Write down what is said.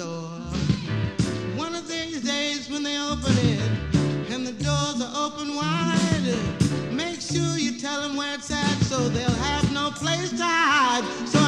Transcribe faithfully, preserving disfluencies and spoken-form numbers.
door. One of these days when they open it and the doors are open wide, make sure you tell them where it's at so they'll have no place to hide. So